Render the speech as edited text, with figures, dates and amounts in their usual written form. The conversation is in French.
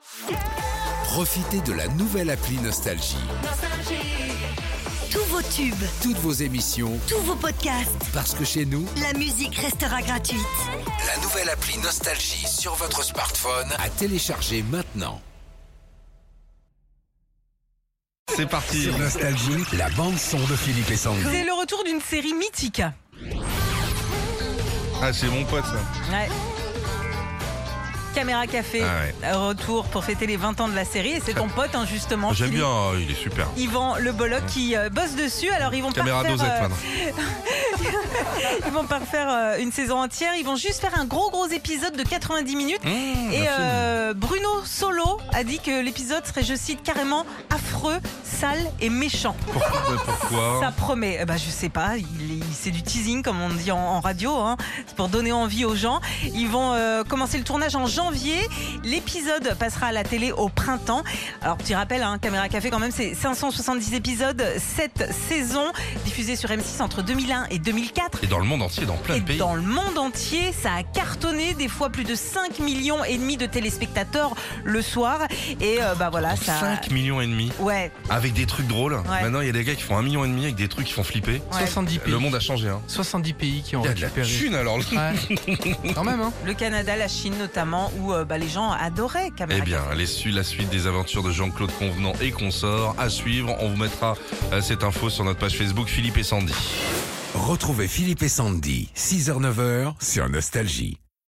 Profitez de la nouvelle appli Nostalgie. Tous vos tubes, Toutes vos émissions, tous vos podcasts, parce que chez nous, la musique restera gratuite. la nouvelle appli Nostalgie sur votre smartphone à télécharger maintenant. C'est parti. Sur Nostalgie, la bande-son de Philippe et Sandy. C'est le retour d'une série mythique. Ah, c'est mon pote, ça. Ouais. Caméra Café, retour pour fêter les 20 ans de la série. Et c'est ton pote, hein, justement. J'aime Philippe. bien, il est super. Yvan Le Bolloc qui bosse dessus. Alors ils vont Caméra pas dosette, refaire, maintenant. ils vont pas refaire une saison entière. Ils vont juste faire un gros épisode de 90 minutes. Et Bruno Solo a dit que l'épisode serait, je cite, carrément affreux, sale et méchant. Pourquoi Ça promet. Je sais pas. C'est du teasing, comme on dit en radio. Hein. C'est pour donner envie aux gens. Ils vont commencer le tournage en janvier. L'épisode passera à la télé au printemps. Alors, petit rappel, hein, Caméra Café, quand même, c'est 570 épisodes, 7 saisons, diffusées sur M6 entre 2001 et 2004. Et dans le monde entier, dans plein Et de pays. dans le monde entier, ça a cartonné, des fois plus de 5,5 millions de téléspectateurs le soir. Et voilà, ça. 5 millions et demi. Ouais. Avec des trucs drôles. Ouais. Maintenant, il y a des gars qui font 1,5 million avec des trucs qui font flipper. Ouais. 70 pays. Le monde a changé, hein. 70 pays qui ont Il y a de la récupéré. thune, alors. Ouais. Quand même, hein. Le Canada, la Chine notamment, où les gens adoraient Caméra Eh bien, Café. la suite des aventures de Jean-Claude Convenant et consorts à suivre. On vous mettra cette info sur notre page Facebook Philippe et Sandy. Retrouvez Philippe et Sandy, 6h-9h sur Nostalgie.